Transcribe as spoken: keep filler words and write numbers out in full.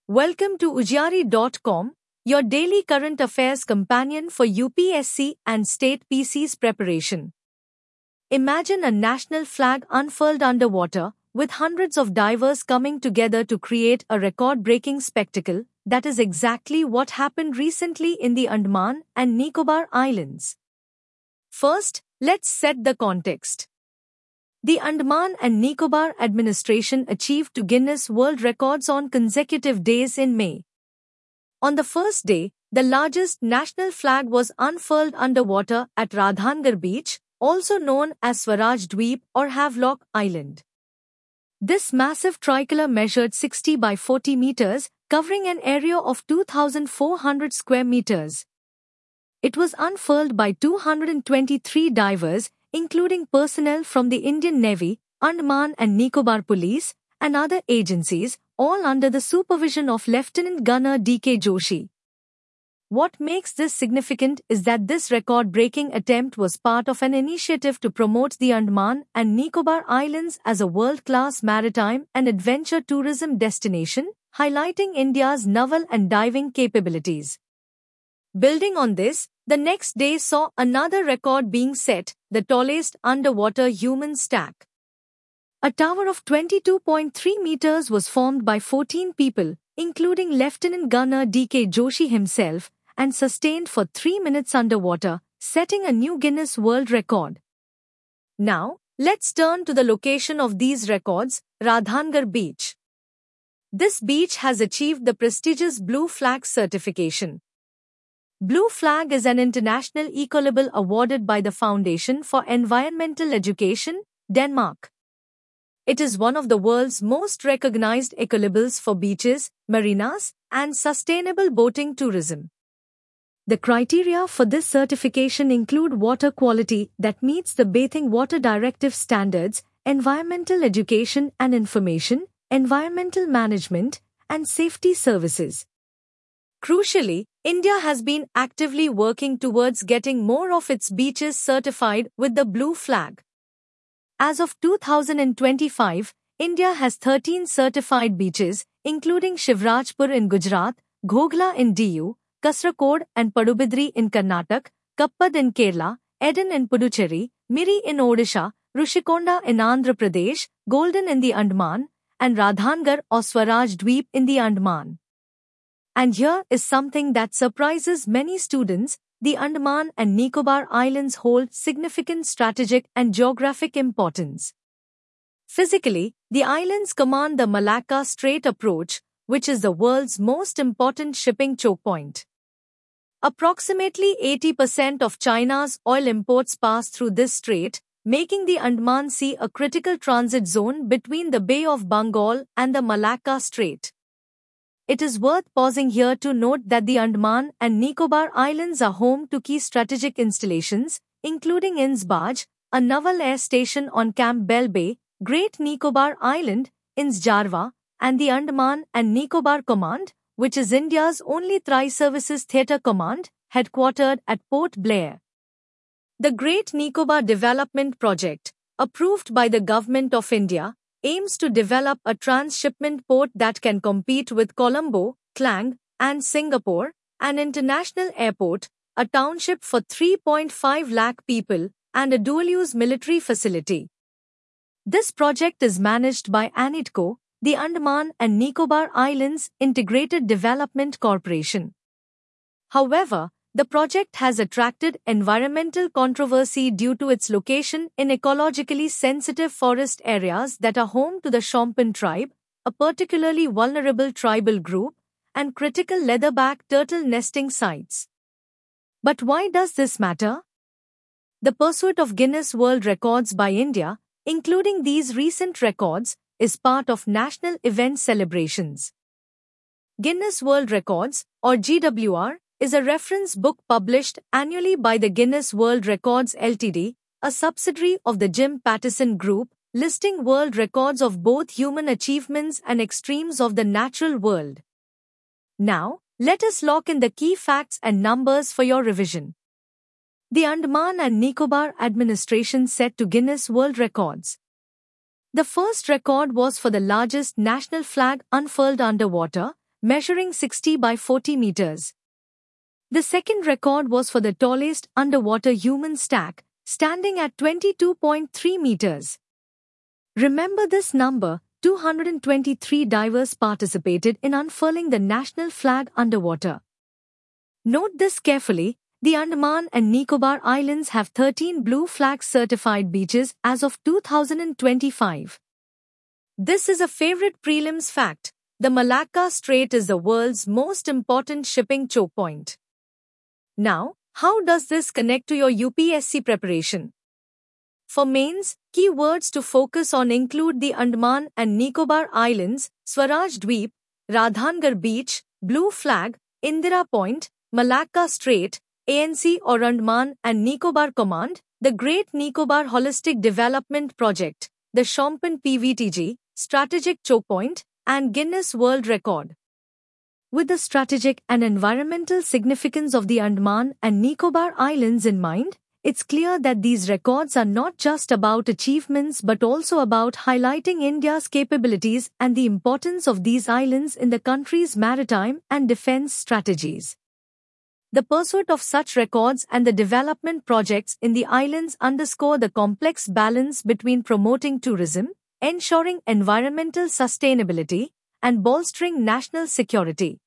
Welcome to Ujari dot com, your daily current affairs companion for U P S C and state P C's preparation. Imagine a national flag unfurled underwater, with hundreds of divers coming together to create a record-breaking spectacle. That is exactly what happened recently in the Andaman and Nicobar Islands. First, let's set the context. The Andaman and Nicobar administration achieved two Guinness World Records on consecutive days in May. On the first day, the largest national flag was unfurled underwater at Radhangarh Beach, also known as Swaraj Dweep or Havelock Island. This massive tricolor measured sixty by forty meters, covering an area of two thousand four hundred square meters. It was unfurled by two hundred twenty-three divers, including personnel from the Indian Navy, Andaman and Nicobar Police, and other agencies, all under the supervision of Lieutenant Gunner D K Joshi. What makes this significant is that this record-breaking attempt was part of an initiative to promote the Andaman and Nicobar Islands as a world-class maritime and adventure tourism destination, highlighting India's naval and diving capabilities. Building on this, the next day saw another record being set, the tallest underwater human stack. A tower of twenty-two point three meters was formed by fourteen people, including Lieutenant Gunner D K Joshi himself, and sustained for three minutes underwater, setting a new Guinness World Record. Now, let's turn to the location of these records, Radhangarh Beach. This beach has achieved the prestigious Blue Flag certification. Blue Flag is an international ecolabel awarded by the Foundation for Environmental Education, Denmark. It is one of the world's most recognized ecolabels for beaches, marinas, and sustainable boating tourism. The criteria for this certification include water quality that meets the Bathing Water Directive standards, environmental education and information, environmental management, and safety services. Crucially, India has been actively working towards getting more of its beaches certified with the Blue Flag. As of two thousand twenty-five, India has thirteen certified beaches, including Shivrajpur in Gujarat, Ghogla in D U, Kasaragod and Padubidri in Karnataka, Kappad in Kerala, Eden in Puducherry, Miri in Odisha, Rushikonda in Andhra Pradesh, Golden in the Andaman, and Radhangarh or Swaraj Dweep in the Andaman. And here is something that surprises many students: the Andaman and Nicobar Islands hold significant strategic and geographic importance. Physically, the islands command the Malacca Strait approach, which is the world's most important shipping choke point. Approximately eighty percent of China's oil imports pass through this strait, making the Andaman Sea a critical transit zone between the Bay of Bengal and the Malacca Strait. It is worth pausing here to note that the Andaman and Nicobar Islands are home to key strategic installations, including Innsbruck, a naval air station on Campbell Bay, Great Nicobar Island, Inns Jarwa, and the Andaman and Nicobar Command, which is India's only tri-services theatre command, headquartered at Port Blair. The Great Nicobar Development Project, approved by the Government of India, aims to develop a transshipment port that can compete with Colombo, Klang, and Singapore, an international airport, a township for three point five lakh people, and a dual-use military facility. This project is managed by ANIDCO, the Andaman and Nicobar Islands Integrated Development Corporation. However, the project has attracted environmental controversy due to its location in ecologically sensitive forest areas that are home to the Shompen tribe, a particularly vulnerable tribal group, and critical leatherback turtle nesting sites. But why does this matter? The pursuit of Guinness World Records by India, including these recent records, is part of national event celebrations. Guinness World Records, or G W R, is a reference book published annually by the Guinness World Records Limited, a subsidiary of the Jim Pattison Group, listing world records of both human achievements and extremes of the natural world. Now, let us lock in the key facts and numbers for your revision. The Andaman and Nicobar administration set to Guinness World Records. The first record was for the largest national flag unfurled underwater, measuring sixty by forty meters. The second record was for the tallest underwater human stack, standing at twenty-two point three meters. Remember this number, two hundred twenty-three divers participated in unfurling the national flag underwater. Note this carefully, the Andaman and Nicobar Islands have thirteen blue flag certified beaches as of two thousand twenty-five. This is a favorite prelims fact. The Malacca Strait is the world's most important shipping choke point. Now, how does this connect to your U P S C preparation? For mains, keywords to focus on include the Andaman and Nicobar Islands, Swaraj Dweep, Radhangarh Beach, Blue Flag, Indira Point, Malacca Strait, A N C or Andaman and Nicobar Command, the Great Nicobar Holistic Development Project, the Shompen P V T G, Strategic Choke Point, and Guinness World Record. With the strategic and environmental significance of the Andaman and Nicobar Islands in mind, it's clear that these records are not just about achievements but also about highlighting India's capabilities and the importance of these islands in the country's maritime and defense strategies. The pursuit of such records and the development projects in the islands underscore the complex balance between promoting tourism, ensuring environmental sustainability, and bolstering national security.